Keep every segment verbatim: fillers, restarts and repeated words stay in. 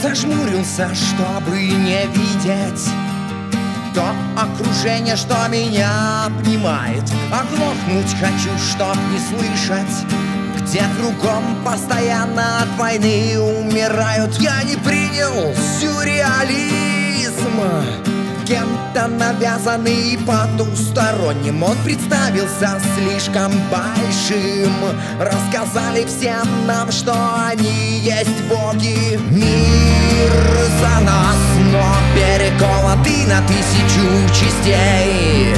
Зажмурился, чтобы не видеть то окружение, что меня обнимает. Оглохнуть хочу, чтоб не слышать, где кругом постоянно от войны умирают. Я не принял сюрреализм, кем-то навязанный потусторонним. Он представился слишком большим. Рассказали всем нам, что они есть боги. Мир за нас, но переколотый на тысячу частей.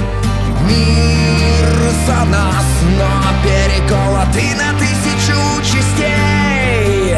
Мир за нас, но переколотый на тысячу частей.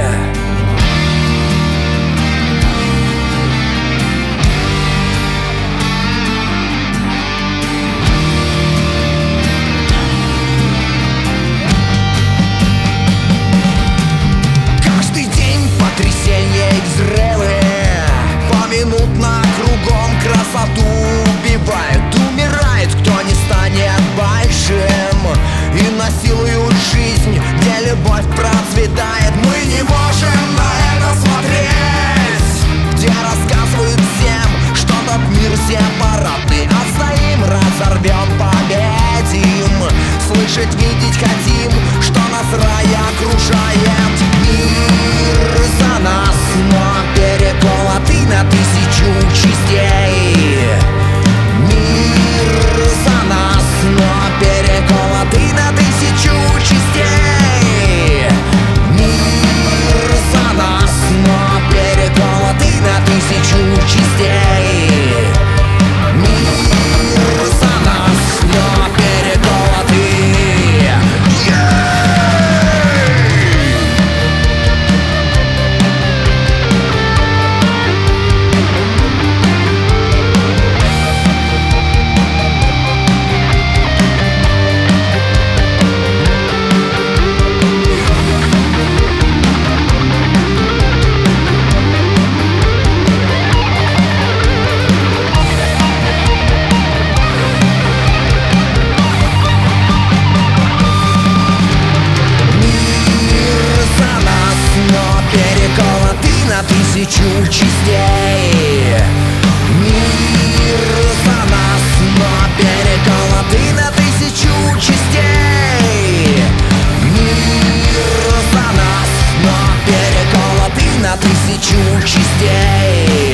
Потрясения и взрывы поминутно кругом красоту убивают. Умирает, кто не станет большим, и насилуют жизнь, где любовь процветает. Мы не можем на это смотреть, где рассказывают всем, что тот мир сепаратный. Отстоим, разорвем, победим. Слышать, видеть хотим, что нас рай окружает. Мир за нас, но переколотый на тысячу частей. Мир за нас, но переколотый на тысячу частей. Мир за нас, но переколотый на тысячу частей. Мир за нас, но переколотый. На тысячу частей. Мир за нас, но переколотый на тысячу частей. Мир за нас, но переколотый на тысячу частей.